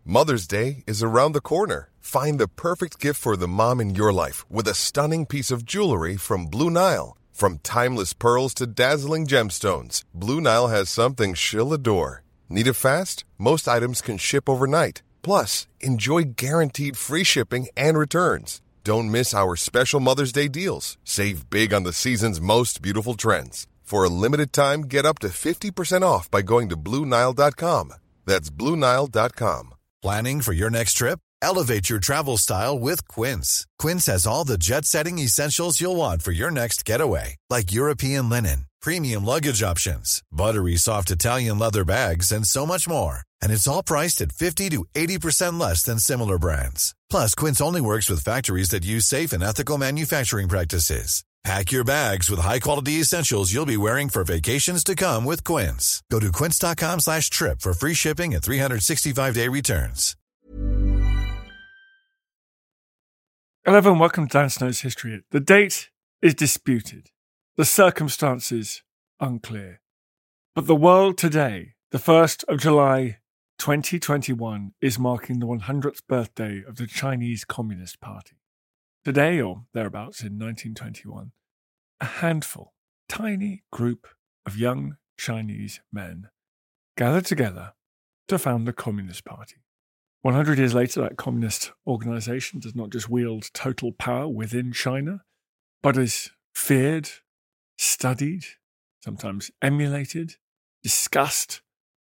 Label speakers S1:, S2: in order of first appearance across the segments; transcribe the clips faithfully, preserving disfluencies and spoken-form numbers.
S1: Mother's Day is around the corner. Find the perfect gift for the mom in your life with a stunning piece of jewelry from Blue Nile. From timeless pearls to dazzling gemstones, Blue Nile has something she'll adore. Need it fast? Most items can ship overnight. Plus, enjoy guaranteed free shipping and returns. Don't miss our special Mother's Day deals. Save big on the season's most beautiful trends. For a limited time, get up to fifty percent off by going to Blue Nile dot com. That's Blue Nile dot com.
S2: Planning for your next trip? Elevate your travel style with Quince. Quince has all the jet-setting essentials you'll want for your next getaway, like European linen, premium luggage options, buttery soft Italian leather bags, and so much more. And it's all priced at fifty to eighty percent less than similar brands. Plus, Quince only works with factories that use safe and ethical manufacturing practices. Pack your bags with high-quality essentials you'll be wearing for vacations to come with Quince. Go to quince.com slash trip for free shipping and three sixty-five day returns.
S3: Hello and welcome to Dan Snow's History. The date is disputed. The circumstances unclear. But the world today, the first of July twenty twenty-one, is marking the one hundredth birthday of the Chinese Communist Party. Today, or thereabouts in nineteen twenty-one, a handful, tiny group of young Chinese men gathered together to found the Communist Party. one hundred years later, that communist organization does not just wield total power within China, but is feared, studied, sometimes emulated, discussed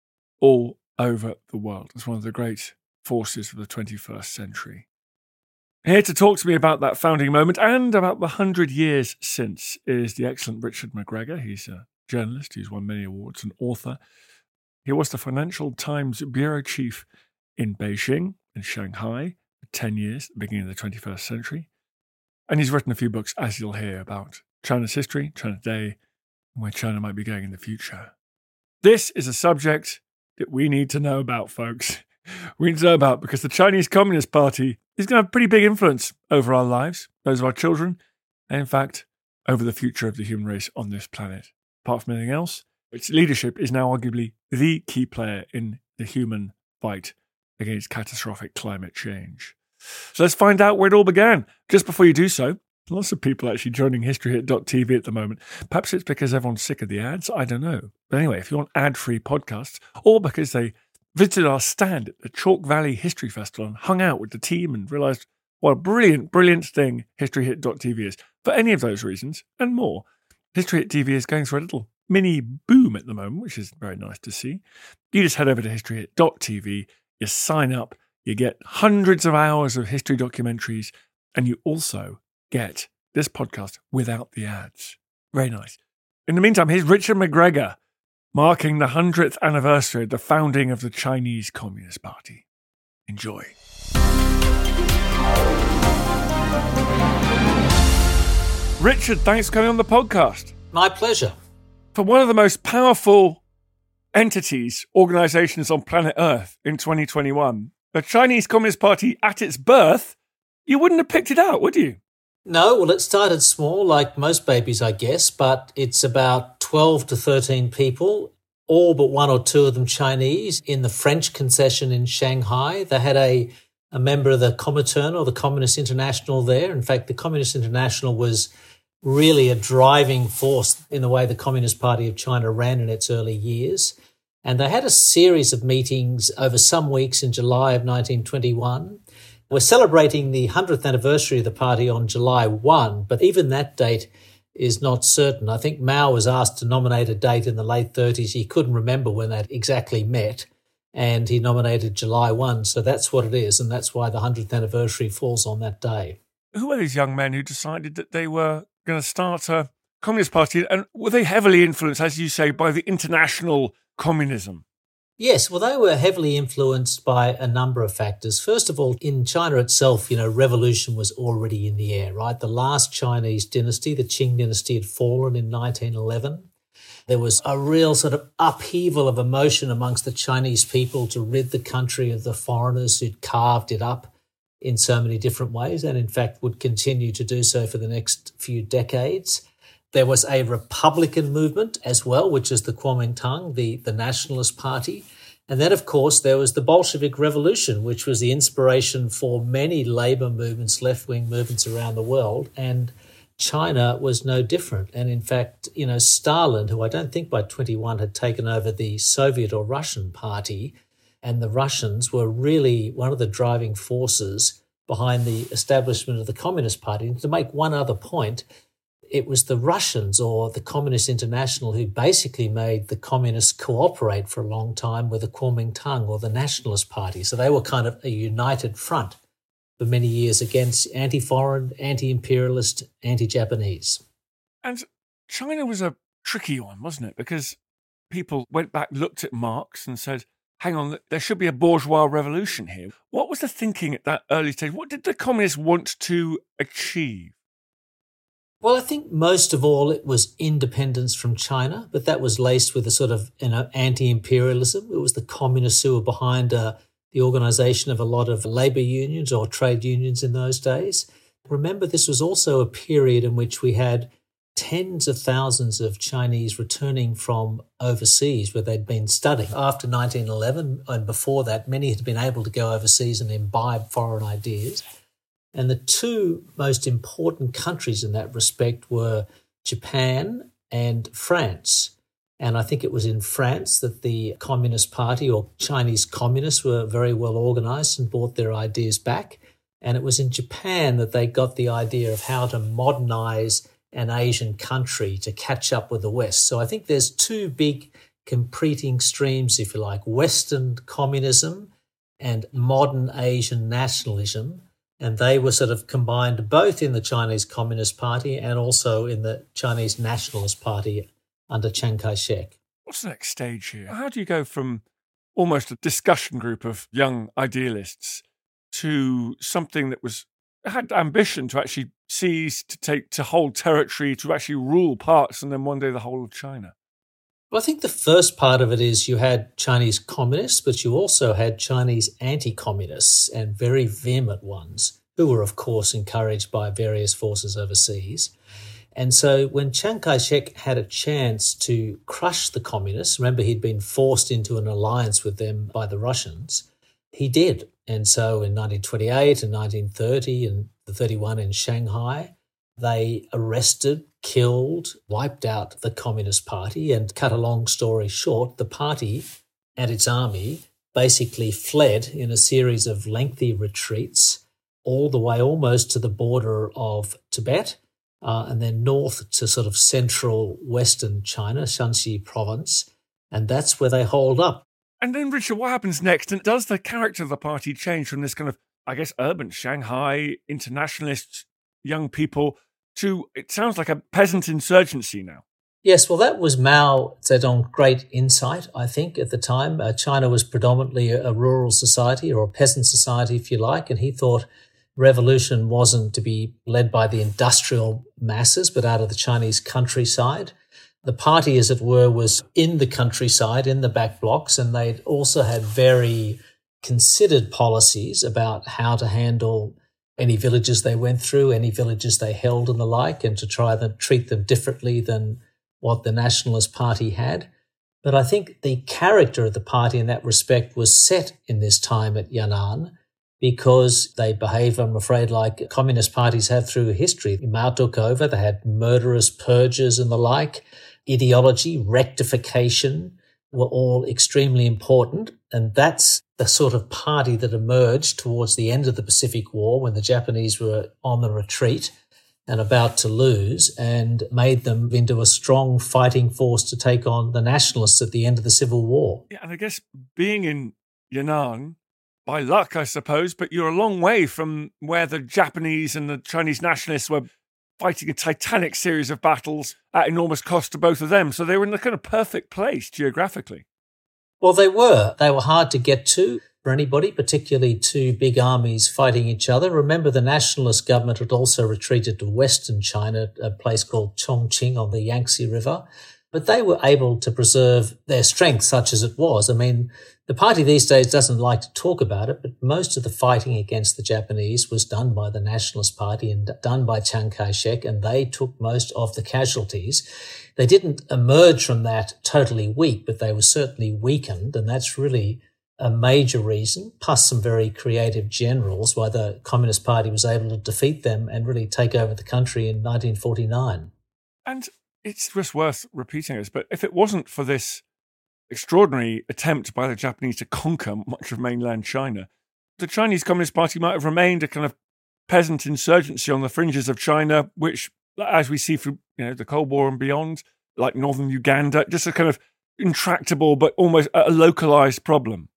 S3: all over the world. It's one of the great forces of the twenty-first century. Here to talk to me about that founding moment and about the hundred years since is the excellent Richard McGregor. He's a journalist who's won many awards, an author. He was the Financial Times bureau chief in Beijing and Shanghai for ten years at the beginning of the twenty-first century. And he's written a few books, as you'll hear, about China's history, China today, and where China might be going in the future. This is a subject that we need to know about, folks. We need to know about because the Chinese Communist Party is going to have a pretty big influence over our lives, those of our children, and in fact, over the future of the human race on this planet. Apart from anything else, its leadership is now arguably the key player in the human fight against catastrophic climate change. So let's find out where it all began. Just before you do so, lots of people actually joining history hit dot t v at the moment. Perhaps it's because everyone's sick of the ads, I don't know. But anyway, if you want ad-free podcasts, or because they visited our stand at the Chalk Valley History Festival and hung out with the team and realised what a brilliant, brilliant thing history hit dot t v is. For any of those reasons and more, History Hit T V is going through a little mini boom at the moment, which is very nice to see. You just head over to history hit dot t v, you sign up, you get hundreds of hours of history documentaries, and you also get this podcast without the ads. Very nice. In the meantime, here's Richard McGregor, marking the hundredth anniversary of the founding of the Chinese Communist Party. Enjoy. Richard, thanks for coming on the podcast.
S4: My pleasure.
S3: For one of the most powerful entities, organizations on planet Earth in twenty twenty-one, the Chinese Communist Party at its birth, you wouldn't have picked it out, would you?
S4: No, well, it started small, like most babies, I guess, but it's about twelve to thirteen people, all but one or two of them Chinese, in the French concession in Shanghai. They had a, a member of the Comintern, or the Communist International, there. In fact, the Communist International was really a driving force in the way the Communist Party of China ran in its early years. And they had a series of meetings over some weeks in July of nineteen twenty-one. We're celebrating the hundredth anniversary of the party on July first, but even that date is not certain. I think Mao was asked to nominate a date in the late thirties. He couldn't remember when that exactly met, and he nominated July first. So that's what it is, and that's why the hundredth anniversary falls on that day.
S3: Who were these young men who decided that they were going to start a Communist Party, and were they heavily influenced, as you say, by the international communism?
S4: Yes, well, they were heavily influenced by a number of factors. First of all, in China itself, you know, revolution was already in the air, right? The last Chinese dynasty, the Qing dynasty, had fallen in nineteen eleven. There was a real sort of upheaval of emotion amongst the Chinese people to rid the country of the foreigners who'd carved it up in so many different ways, and in fact would continue to do so for the next few decades. There was a Republican movement as well, which is the Kuomintang, the, the Nationalist Party. And then, of course, there was the Bolshevik Revolution, which was the inspiration for many labour movements, left-wing movements around the world. And China was no different. And in fact, you know, Stalin, who I don't think by twenty-one had taken over the Soviet or Russian party, and the Russians were really one of the driving forces behind the establishment of the Communist Party. And to make one other point, it was the Russians or the Communist International who basically made the communists cooperate for a long time with the Kuomintang or the Nationalist Party. So they were kind of a united front for many years against anti-foreign, anti-imperialist, anti-Japanese.
S3: And China was a tricky one, wasn't it? Because people went back, looked at Marx and said, hang on, there should be a bourgeois revolution here. What was the thinking at that early stage? What did the communists want to achieve?
S4: Well, I think most of all it was independence from China, but that was laced with a sort of, you know, anti-imperialism. It was the communists who were behind uh, the organisation of a lot of labour unions or trade unions in those days. Remember, this was also a period in which we had tens of thousands of Chinese returning from overseas where they'd been studying. After nineteen eleven and before that, many had been able to go overseas and imbibe foreign ideas. And the two most important countries in that respect were Japan and France. And I think it was in France that the Communist Party or Chinese communists were very well organised and brought their ideas back. And it was in Japan that they got the idea of how to modernise an Asian country to catch up with the West. So I think there's two big competing streams, if you like, Western communism and modern Asian nationalism. And they were sort of combined both in the Chinese Communist Party and also in the Chinese Nationalist Party under Chiang Kai-shek.
S3: What's the next stage here? How do you go from almost a discussion group of young idealists to something that was had ambition to actually seize, to take, to hold territory, to actually rule parts, and then one day the whole of China?
S4: Well, I think the first part of it is you had Chinese communists, but you also had Chinese anti-communists and very vehement ones who were, of course, encouraged by various forces overseas. And so when Chiang Kai-shek had a chance to crush the communists, remember he'd been forced into an alliance with them by the Russians, he did. And so in nineteen twenty-eight and nineteen thirty and the thirty-one in Shanghai, they arrested, killed, wiped out the Communist Party, and cut a long story short, the party and its army basically fled in a series of lengthy retreats all the way almost to the border of Tibet uh, and then north to sort of central western China, Shanxi province, and that's where they holed up.
S3: And then, Richard, what happens next? And does the character of the party change from this kind of, I guess, urban Shanghai, internationalist young people to, it sounds like a peasant insurgency now?
S4: Yes, well, that was Mao Zedong's great insight, I think, at the time. Uh, China was predominantly a, a rural society or a peasant society, if you like, and he thought revolution wasn't to be led by the industrial masses, but out of the Chinese countryside. The party, as it were, was in the countryside, in the back blocks, and they'd also had very considered policies about how to handle any villages they went through, any villages they held and the like, and to try to treat them differently than what the Nationalist Party had. But I think the character of the party in that respect was set in this time at Yan'an because they behave, I'm afraid, like communist parties have through history. Mao took over, they had murderous purges and the like. Ideology, rectification were all extremely important. And that's the sort of party that emerged towards the end of the Pacific War when the Japanese were on the retreat and about to lose, and made them into a strong fighting force to take on the nationalists at the end of the Civil War.
S3: Yeah, and I guess being in Yan'an, by luck, I suppose, but you're a long way from where the Japanese and the Chinese nationalists were fighting a titanic series of battles at enormous cost to both of them. So they were in the kind of perfect place geographically.
S4: Well, they were. They were hard to get to for anybody, particularly two big armies fighting each other. Remember, the nationalist government had also retreated to western China, a place called Chongqing on the Yangtze River. But they were able to preserve their strength, such as it was. I mean, the party these days doesn't like to talk about it, but most of the fighting against the Japanese was done by the Nationalist Party and done by Chiang Kai-shek, and they took most of the casualties. They didn't emerge from that totally weak, but they were certainly weakened, and that's really a major reason, plus some very creative generals, why the Communist Party was able to defeat them and really take over the country in nineteen forty-nine.
S3: And it's just worth repeating this, but if it wasn't for this extraordinary attempt by the Japanese to conquer much of mainland China, the Chinese Communist Party might have remained a kind of peasant insurgency on the fringes of China, which, as we see through you know the Cold War and beyond, like northern Uganda, just a kind of intractable but almost a localized problem.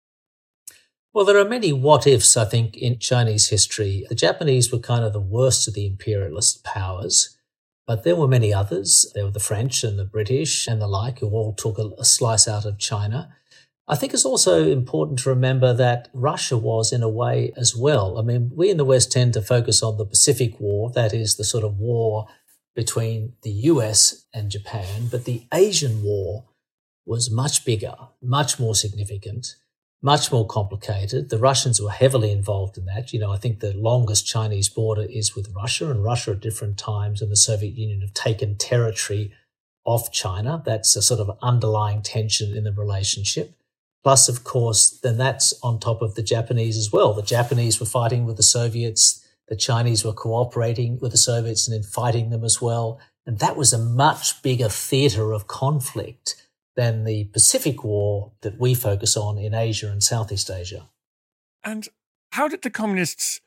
S4: Well, there are many what-ifs, I think, in Chinese history. The Japanese were kind of the worst of the imperialist powers, but there were many others. There were the French and the British and the like, who all took a, a slice out of China. I think it's also important to remember that Russia was in a way as well. I mean, we in the West tend to focus on the Pacific War, that is the sort of war between the U S and Japan, but the Asian War was much bigger, much more significant, much more complicated. The Russians were heavily involved in that. You know, I think the longest Chinese border is with Russia, and Russia at different times and the Soviet Union have taken territory off China. That's a sort of underlying tension in the relationship. Plus, of course, then that's on top of the Japanese as well. The Japanese were fighting with the Soviets. The Chinese were cooperating with the Soviets and then fighting them as well. And that was a much bigger theatre of conflict than the Pacific War that we focus on in Asia and Southeast Asia.
S3: And how did the communists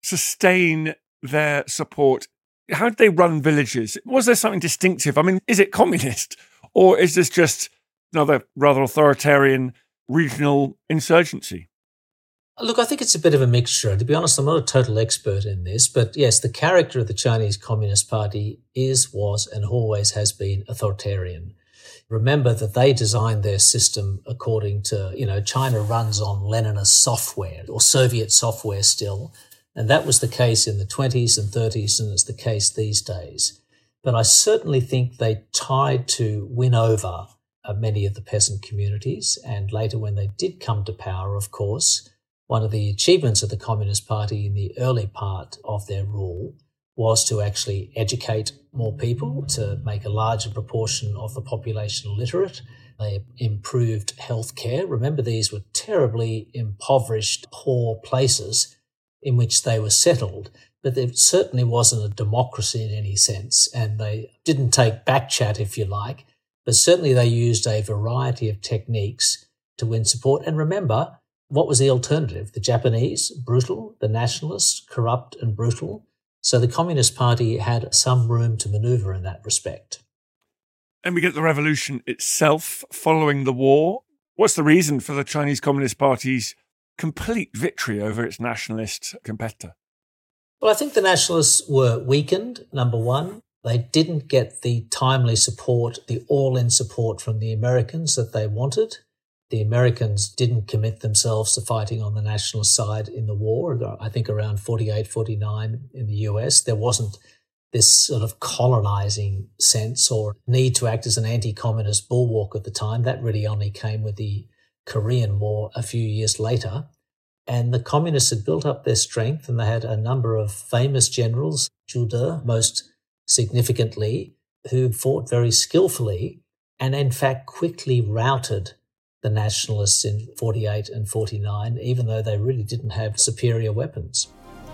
S3: sustain their support? How did they run villages? Was there something distinctive? I mean, is it communist, or is this just another rather authoritarian regional insurgency?
S4: Look, I think it's a bit of a mixture. To be honest, I'm not a total expert in this, but yes, the character of the Chinese Communist Party is, was, and always has been authoritarian. Remember that they designed their system according to, you know, China runs on Leninist software or Soviet software still. And that was the case in the twenties and thirties, and it's the case these days. But I certainly think they tried to win over uh, many of the peasant communities. And later when they did come to power, of course, one of the achievements of the Communist Party in the early part of their rule was to actually educate more people, to make a larger proportion of the population literate. They improved healthcare. Remember, these were terribly impoverished, poor places in which they were settled, but there certainly wasn't a democracy in any sense, and they didn't take back chat, if you like, but certainly they used a variety of techniques to win support. And remember, what was the alternative? The Japanese, brutal, the nationalists, corrupt and brutal. So the Communist Party had some room to manoeuvre in that respect.
S3: And we get the revolution itself following the war. What's the reason for the Chinese Communist Party's complete victory over its nationalist competitor?
S4: Well, I think the nationalists were weakened, number one. They didn't get the timely support, the all-in support from the Americans that they wanted. The Americans didn't commit themselves to fighting on the nationalist side in the war. I think around forty-eight, forty-nine in the U S, there wasn't this sort of colonizing sense or need to act as an anti-communist bulwark at the time. That really only came with the Korean War a few years later. And the communists had built up their strength, and they had a number of famous generals, Zhu De most significantly, who fought very skillfully and in fact quickly routed the nationalists in forty-eight and forty-nine, even though they really didn't have superior weapons.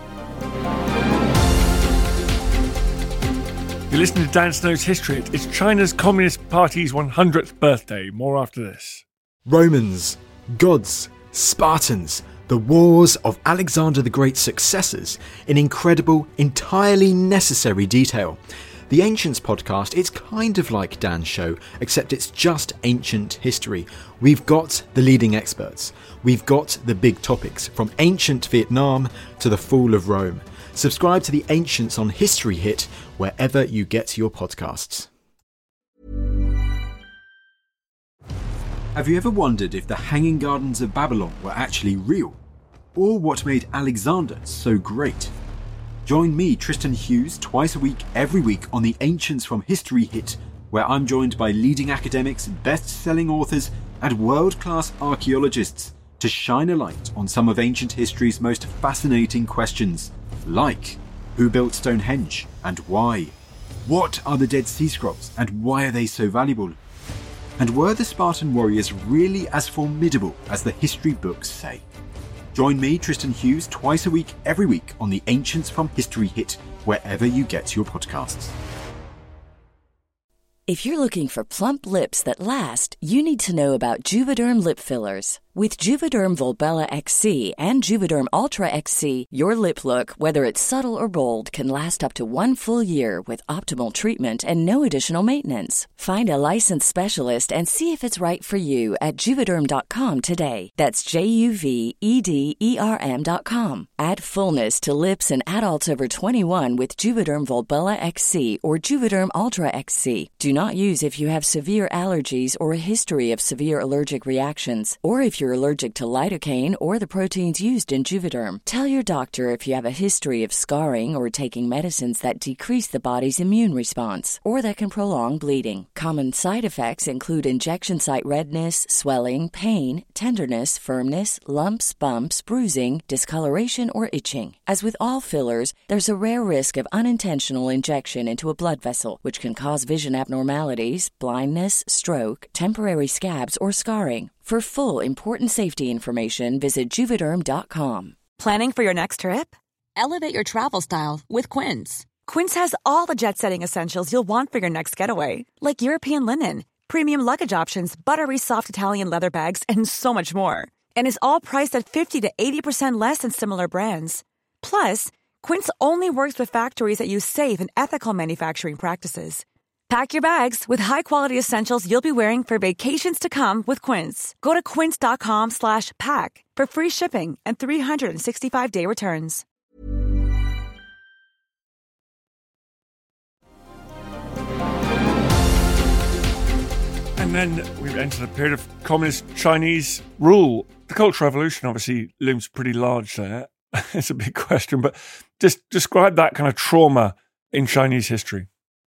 S3: You're listening to Dan Snow's History. It's China's Communist Party's one hundredth birthday. More after this.
S5: Romans, gods, Spartans, the wars of Alexander the Great's successors in incredible, entirely necessary detail. The Ancients podcast, it's kind of like Dan's show, except it's just ancient history. We've got the leading experts. We've got the big topics, from ancient Vietnam to the fall of Rome. Subscribe to the Ancients on History Hit wherever you get your podcasts. Have you ever wondered if the Hanging Gardens of Babylon were actually real? Or what made Alexander so great? Join me, Tristan Hughes, twice a week, every week on the Ancients from History Hit where I'm joined by leading academics, best-selling authors, and world-class archaeologists to shine a light on some of ancient history's most fascinating questions, like who built Stonehenge and why? What are the Dead Sea Scrolls and why are they so valuable? And were the Spartan warriors really as formidable as the history books say? Join me, Tristan Hughes, twice a week, every week on the Ancients from History Hit, wherever you get your podcasts.
S6: If you're looking for plump lips that last, you need to know about Juvederm lip fillers. With Juvederm Volbella X C and Juvederm Ultra X C, your lip look, whether it's subtle or bold, can last up to one full year with optimal treatment and no additional maintenance. Find a licensed specialist and see if it's right for you at Juvederm dot com today. That's J U V E D E R M dot com. Add fullness to lips in adults over twenty-one with Juvederm Volbella X C or Juvederm Ultra X C. Do not use if you have severe allergies or a history of severe allergic reactions, or if you're allergic to lidocaine or the proteins used in Juvederm. Tell your doctor if you have a history of scarring or taking medicines that decrease the body's immune response or that can prolong bleeding. Common side effects include injection site redness, swelling, pain, tenderness, firmness, lumps, bumps, bruising, discoloration, or itching. As with all fillers, there's a rare risk of unintentional injection into a blood vessel, which can cause vision abnormalities, blindness, stroke, temporary scabs, or scarring. For full, important safety information, visit Juvederm dot com.
S7: Planning for your next trip? Elevate your travel style with Quince. Quince has all the jet-setting essentials you'll want for your next getaway, like European linen, premium luggage options, buttery soft Italian leather bags, and so much more. And is all priced at fifty to eighty percent less than similar brands. Plus, Quince only works with factories that use safe and ethical manufacturing practices. Pack your bags with high-quality essentials you'll be wearing for vacations to come with Quince. Go to quince dot com slash pack for free shipping and three sixty-five day returns.
S3: And then we've entered a period of communist Chinese rule. The Cultural Revolution obviously looms pretty large there. It's a big question, but just describe that kind of trauma in Chinese history.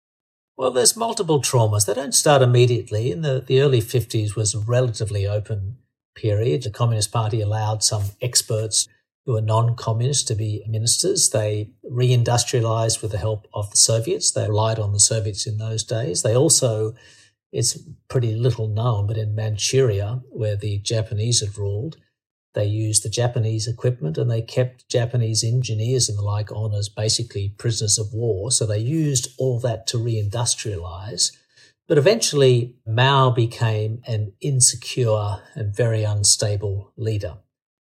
S4: Well, there's multiple traumas. They don't start immediately. In the, the early fifties was a relatively open period. The Communist Party allowed some experts who were non-communist to be ministers. They reindustrialized with the help of the Soviets. They relied on the Soviets in those days. They also, it's pretty little known, but in Manchuria, where the Japanese had ruled, they used the Japanese equipment and they kept Japanese engineers and the like on as basically prisoners of war. So they used all that to reindustrialize. But eventually Mao became an insecure and very unstable leader.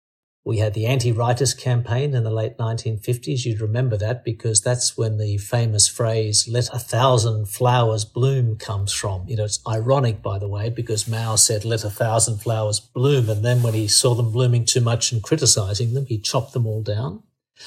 S4: We had the anti-rightist campaign in the late nineteen fifties. You'd remember that because that's when the famous phrase, "let a thousand flowers bloom," comes from. You know, it's ironic, by the way, because Mao said, "let a thousand flowers bloom." And then when he saw them blooming too much and criticizing them, he chopped them all down.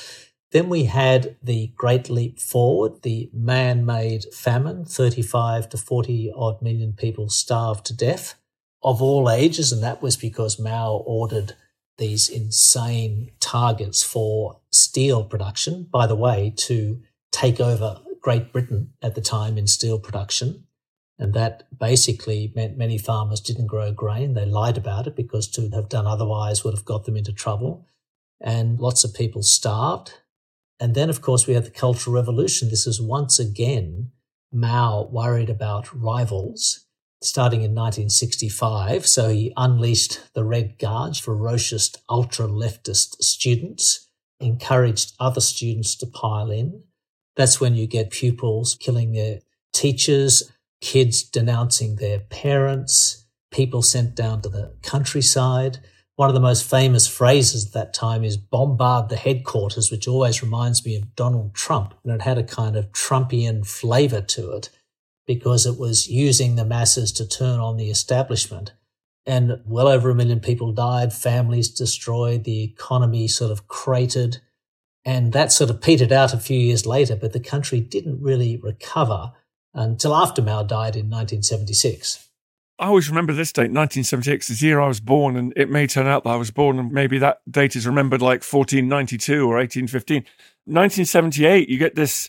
S4: Then we had the Great Leap Forward, the man-made famine, thirty-five to forty odd million people starved to death of all ages. And that was because Mao ordered these insane targets for steel production, by the way, to take over Great Britain at the time in steel production. And that basically meant many farmers didn't grow grain. They lied about it because to have done otherwise would have got them into trouble. And lots of people starved. And then, of course, we had the Cultural Revolution. This is once again Mao worried about rivals. Starting in nineteen sixty-five, so he unleashed the Red Guards, ferocious ultra-leftist students, encouraged other students to pile in. That's when you get pupils killing their teachers, kids denouncing their parents, people sent down to the countryside. One of the most famous phrases at that time is "bombard the headquarters," which always reminds me of Donald Trump, and it had a kind of Trumpian flavour to it, because it was using the masses to turn on the establishment. And well over a million people died, families destroyed, the economy sort of cratered. And that sort of petered out a few years later, but the country didn't really recover until after Mao died in nineteen seventy-six.
S3: I always remember this date, nineteen seventy-six, is the year I was born, and it may turn out that I was born and maybe that date is remembered like fourteen ninety-two or eighteen fifteen. nineteen seventy-eight, you get this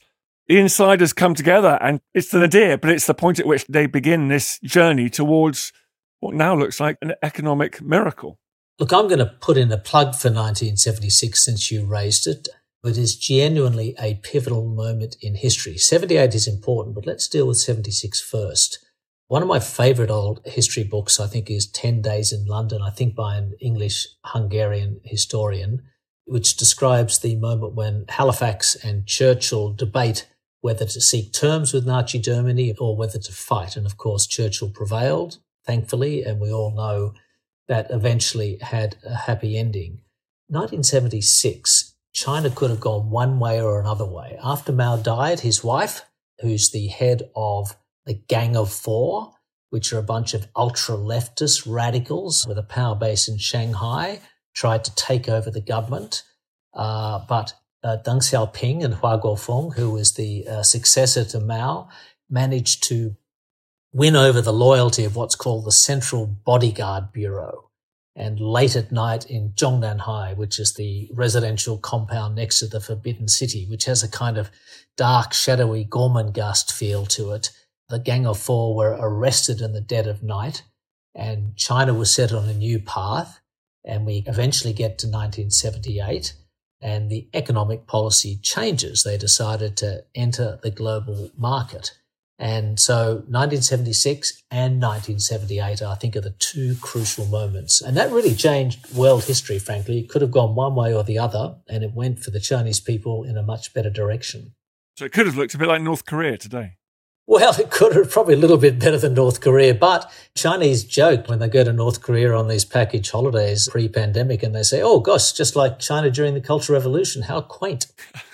S3: the insiders come together, and it's the nadir, but it's the point at which they begin this journey towards what now looks like an economic miracle.
S4: Look, I'm going to put in a plug for nineteen seventy-six since you raised it. It is genuinely a pivotal moment in history. seventy-eight is important, but let's deal with seventy-six first. One of my favourite old history books, I think, is ten days in London, I think by an English-Hungarian historian, which describes the moment when Halifax and Churchill debate whether to seek terms with Nazi Germany or whether to fight. And of course, Churchill prevailed, thankfully, and we all know that eventually had a happy ending. nineteen seventy-six, China could have gone one way or another way. After Mao died, his wife, who's the head of the Gang of Four, which are a bunch of ultra-leftist radicals with a power base in Shanghai, tried to take over the government. Uh, but uh, Deng Xiaoping and Hua Guofeng, who was the uh, successor to Mao, managed to win over the loyalty of what's called the Central Bodyguard Bureau. And late at night in Zhongnanhai, which is the residential compound next to the Forbidden City, which has a kind of dark, shadowy Gormenghast feel to it, the Gang of Four were arrested in the dead of night, and China was set on a new path. And we eventually get to nineteen seventy-eight, and the economic policy changes. They decided to enter the global market. And so nineteen seventy-six and nineteen seventy-eight, I think, are the two crucial moments. And that really changed world history, frankly. It could have gone one way or the other, and it went for the Chinese people in a much better direction.
S3: So it could have looked a bit like North Korea today.
S4: Well, it could have probably a little bit better than North Korea, but Chinese joke when they go to North Korea on these package holidays pre-pandemic and they say, oh gosh, just like China during the Cultural Revolution, how quaint.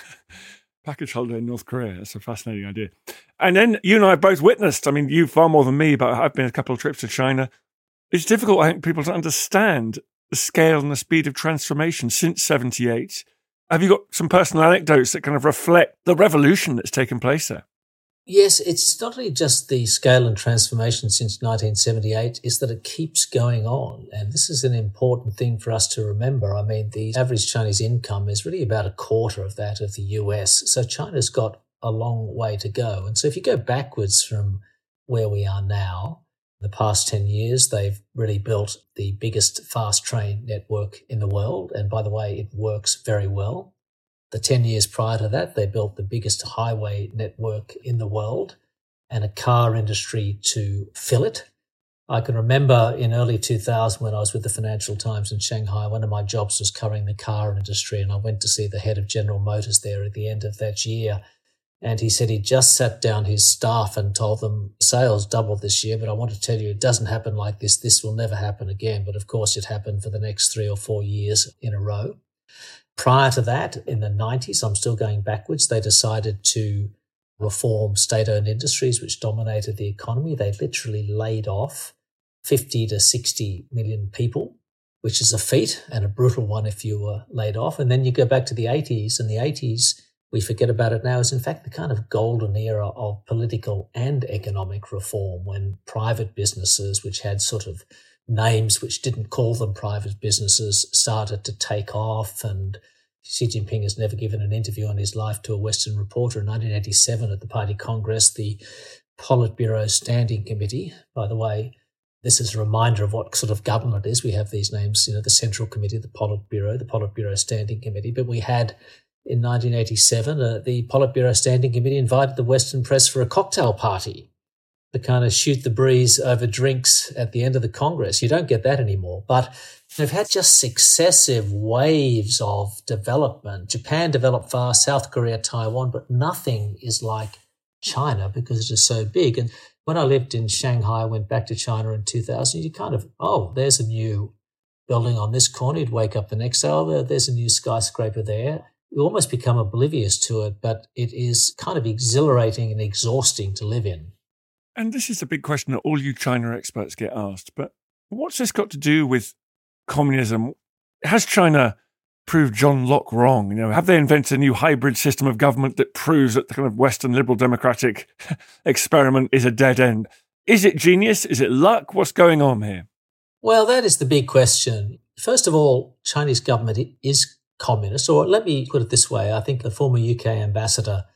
S3: Package holiday in North Korea, that's a fascinating idea. And then you and I both witnessed, I mean, you far more than me, but I've been a couple of trips to China. It's difficult, I think, people to understand the scale and the speed of transformation since seventy-eight. Have you got some personal anecdotes that kind of reflect the revolution that's taken place there?
S4: Yes, it's not only just the scale and transformation since nineteen seventy-eight, it's that it keeps going on. And this is an important thing for us to remember. I mean, the average Chinese income is really about a quarter of that of the U S. So China's got a long way to go. And so if you go backwards from where we are now, the past ten years, they've really built the biggest fast train network in the world. And by the way, it works very well. The ten years prior to that, they built the biggest highway network in the world and a car industry to fill it. I can remember in early two thousand when I was with the Financial Times in Shanghai, one of my jobs was covering the car industry, and I went to see the head of General Motors there at the end of that year. And he said he just sat down his staff and told them sales doubled this year, but I want to tell you it doesn't happen like this. This will never happen again. But of course it happened for the next three or four years in a row. Prior to that, in the nineties, I'm still going backwards, they decided to reform state-owned industries, which dominated the economy. They literally laid off fifty to sixty million people, which is a feat and a brutal one if you were laid off. And then you go back to the eighties, and the eighties, we forget about it now, is in fact the kind of golden era of political and economic reform when private businesses, which had sort of names which didn't call them private businesses, started to take off. And Xi Jinping has never given an interview in his life to a Western reporter. In nineteen eighty-seven at the Party Congress, the Politburo Standing Committee, by the way, this is a reminder of what sort of government it is. We have these names, you know, the Central Committee, the Politburo, the Politburo Standing Committee, but we had in nineteen eighty-seven, uh, the Politburo Standing Committee invited the Western press for a cocktail party to kind of shoot the breeze over drinks at the end of the Congress. You don't get that anymore. But they've had just successive waves of development. Japan developed fast, South Korea, Taiwan, but nothing is like China because it is so big. And when I lived in Shanghai, I went back to China in two thousand, you kind of, oh, there's a new building on this corner. You'd wake up the next day, oh, there's a new skyscraper there. You almost become oblivious to it, but it is kind of exhilarating and exhausting to live in.
S3: And this is a big question that all you China experts get asked, but what's this got to do with communism? Has China proved John Locke wrong? You know, have they invented a new hybrid system of government that proves that the kind of Western liberal democratic experiment is a dead end? Is it genius? Is it luck? What's going on here?
S4: Well, that is the big question. First of all, Chinese government is communist, or let me put it this way. I think the former U K ambassador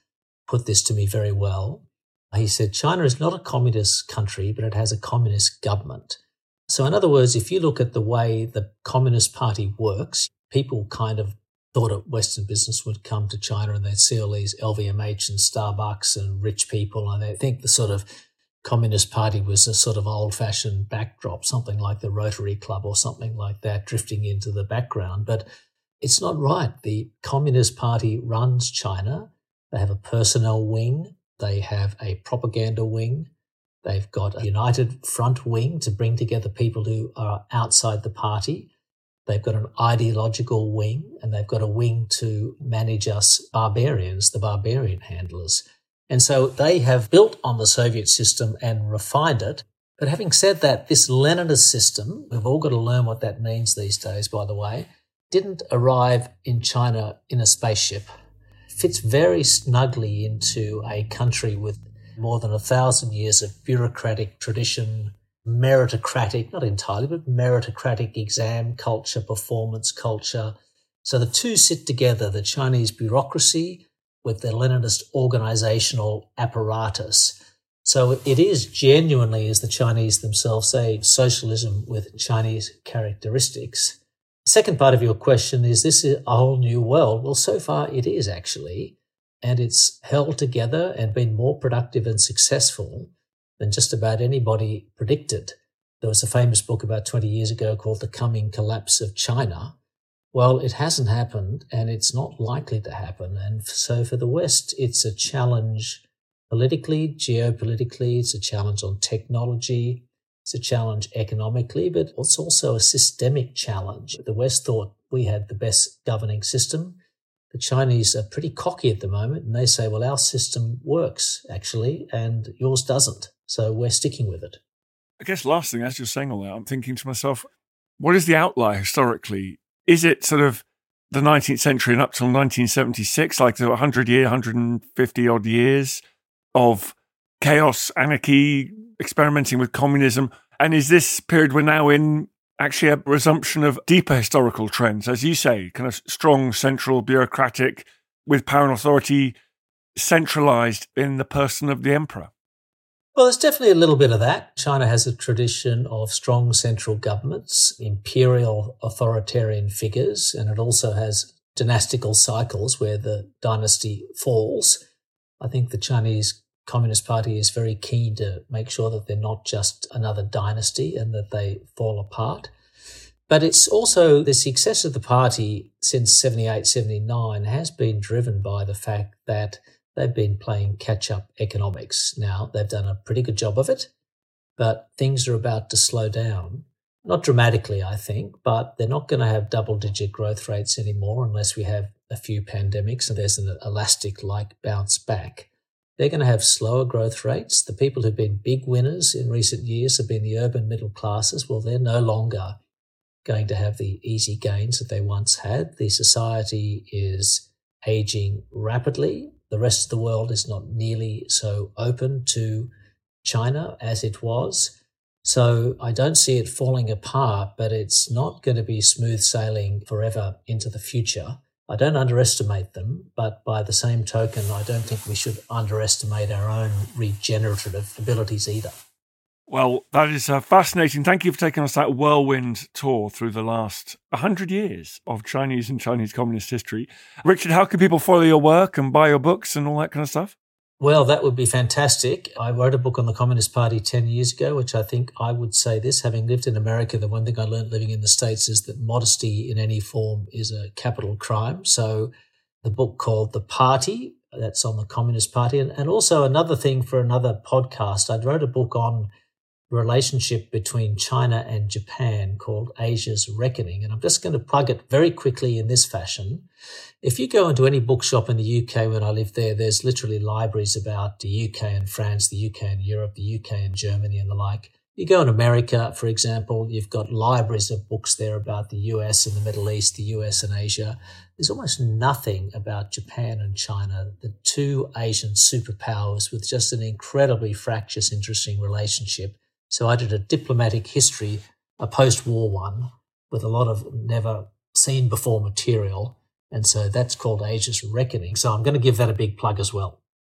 S4: put this to me very well. He said, China is not a communist country, but it has a communist government. So in other words, if you look at the way the Communist Party works, people kind of thought that Western business would come to China and they'd see all these L V M H and Starbucks and rich people, and they think the sort of Communist Party was a sort of old-fashioned backdrop, something like the Rotary Club or something like that, drifting into the background. But it's not right. The Communist Party runs China. They have a personnel wing. They have a propaganda wing. They've got a united front wing to bring together people who are outside the party. They've got an ideological wing, and they've got a wing to manage us barbarians, the barbarian handlers. And so they have built on the Soviet system and refined it. But having said that, this Leninist system, we've all got to learn what that means these days, by the way, didn't arrive in China in a spaceship. It fits very snugly into a country with more than a thousand years of bureaucratic tradition, meritocratic, not entirely, but meritocratic exam culture, performance culture. So the two sit together, the Chinese bureaucracy with the Leninist organizational apparatus. So it is genuinely, as the Chinese themselves say, socialism with Chinese characteristics. The second part of your question is, this is a whole new world? Well, so far it is actually. And it's held together and been more productive and successful than just about anybody predicted. There was a famous book about twenty years ago called The Coming Collapse of China. Well, it hasn't happened, and it's not likely to happen. And so for the West, it's a challenge politically, geopolitically, it's a challenge on technology, it's a challenge economically, but it's also a systemic challenge. The West thought we had the best governing system. The Chinese are pretty cocky at the moment, and they say, well, our system works, actually, and yours doesn't. So we're sticking with it.
S3: I guess last thing, as you're saying all that, I'm thinking to myself, what is the outlier historically? Is it sort of the nineteenth century and up till nineteen seventy-six, like the one hundred year, one hundred fifty odd years of chaos, anarchy, experimenting with communism? And is this period we're now in actually a resumption of deeper historical trends, as you say, kind of strong, central, bureaucratic, with power and authority centralized in the person of the emperor?
S4: Well, there's definitely a little bit of that. China has a tradition of strong central governments, imperial authoritarian figures, and it also has dynastical cycles where the dynasty falls. I think the Chinese Communist Party is very keen to make sure that they're not just another dynasty and that they fall apart. But it's also the success of the party since seventy-eight, seventy-nine has been driven by the fact that they've been playing catch-up economics. Now, they've done a pretty good job of it, but things are about to slow down. Not dramatically, I think, but they're not going to have double-digit growth rates anymore unless we have a few pandemics and there's an elastic-like bounce back. They're going to have slower growth rates. The people who've been big winners in recent years have been the urban middle classes. Well, they're no longer going to have the easy gains that they once had. The society is aging rapidly. The rest of the world is not nearly so open to China as it was. So I don't see it falling apart, but it's not going to be smooth sailing forever into the future. I don't underestimate them, but by the same token, I don't think we should underestimate our own regenerative abilities either.
S3: Well, that is uh, fascinating. Thank you for taking us that whirlwind tour through the last one hundred years of Chinese and Chinese communist history. Richard, how can people follow your work and buy your books and all that kind of stuff?
S4: Well, that would be fantastic. I wrote a book on the Communist Party ten years ago, which I think I would say this, having lived in America, the one thing I learned living in the States is that modesty in any form is a capital crime. So the book called The Party, that's on the Communist Party. And, and also another thing for another podcast, I wrote a book on relationship between China and Japan called Asia's Reckoning. And I'm just going to plug it very quickly in this fashion. If you go into any bookshop in the U K, when I lived there, there's literally libraries about the U K and France, the U K and Europe, the U K and Germany and the like. You go in America, for example, you've got libraries of books there about the U S and the Middle East, the U S and Asia. There's almost nothing about Japan and China, the two Asian superpowers with just an incredibly fractious, interesting relationship. So I did a diplomatic history, a post-war one, with a lot of never seen before material. And so that's called Asia's Reckoning. So I'm going to give that a big plug as well.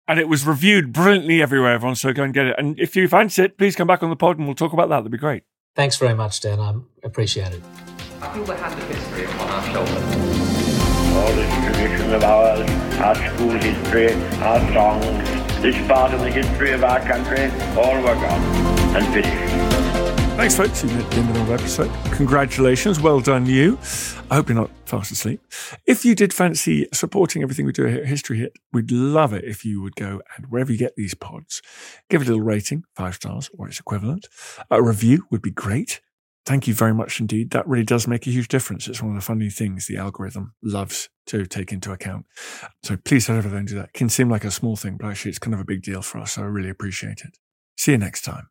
S3: And it was reviewed brilliantly everywhere, everyone, so go and get it. And if you fancy it, please come back on the pod and we'll talk about that. That'd be great.
S4: Thanks very much, Dan. I appreciate it.
S8: I feel the hand of history upon our shoulders. All this tradition of ours, our school history, our songs, this part of the history of our country, all were gone and finished.
S3: Thanks, folks. You've made the end of another episode. Congratulations. Well done, you. I hope you're not fast asleep. If you did fancy supporting everything we do here at History Hit, we'd love it if you would go and wherever you get these pods, give it a little rating, five stars or its equivalent. A review would be great. Thank you very much indeed. That really does make a huge difference. It's one of the funny things the algorithm loves to take into account. So please head over there and do that. It can seem like a small thing, but actually it's kind of a big deal for us. So I really appreciate it. See you next time.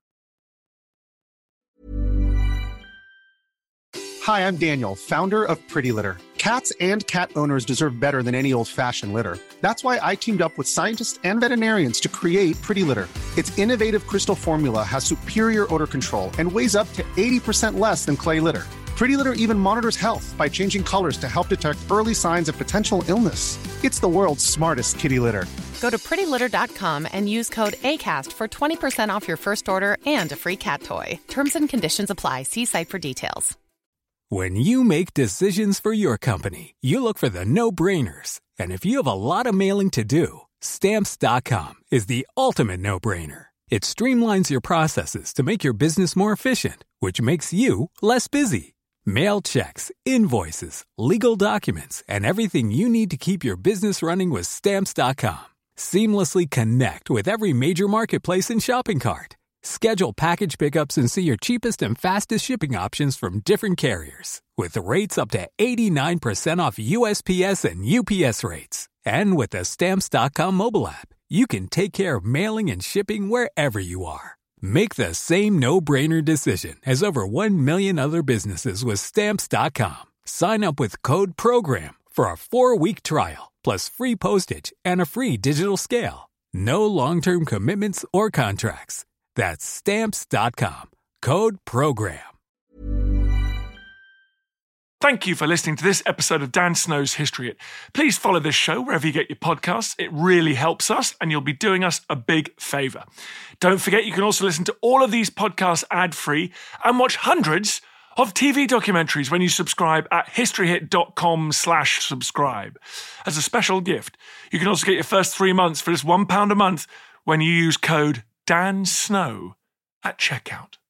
S9: Hi, I'm Daniel, founder of Pretty Litter. Cats and cat owners deserve better than any old-fashioned litter. That's why I teamed up with scientists and veterinarians to create Pretty Litter. Its innovative crystal formula has superior odor control and weighs up to eighty percent less than clay litter. Pretty Litter even monitors health by changing colors to help detect early signs of potential illness. It's the world's smartest kitty litter.
S10: Go to pretty litter dot com and use code ACAST for twenty percent off your first order and a free cat toy. Terms and conditions apply. See site for details.
S11: When you make decisions for your company, you look for the no-brainers. And if you have a lot of mailing to do, Stamps dot com is the ultimate no-brainer. It streamlines your processes to make your business more efficient, which makes you less busy. Mail checks, invoices, legal documents, and everything you need to keep your business running with Stamps dot com. Seamlessly connect with every major marketplace and shopping cart. Schedule package pickups and see your cheapest and fastest shipping options from different carriers. With rates up to eighty-nine percent off U S P S and U P S rates. And with the Stamps dot com mobile app, you can take care of mailing and shipping wherever you are. Make the same no-brainer decision as over one million other businesses with Stamps dot com. Sign up with code PROGRAM for a four-week trial, plus free postage and a free digital scale. No long-term commitments or contracts. That's Stamps dot com. Code PROGRAM.
S3: Thank you for listening to this episode of Dan Snow's History Hit. Please follow this show wherever you get your podcasts. It really helps us, and you'll be doing us a big favour. Don't forget, you can also listen to all of these podcasts ad-free and watch hundreds of T V documentaries when you subscribe at historyhit.com slash subscribe. As a special gift, you can also get your first three months for just one pound a month when you use code Dan Snow at checkout.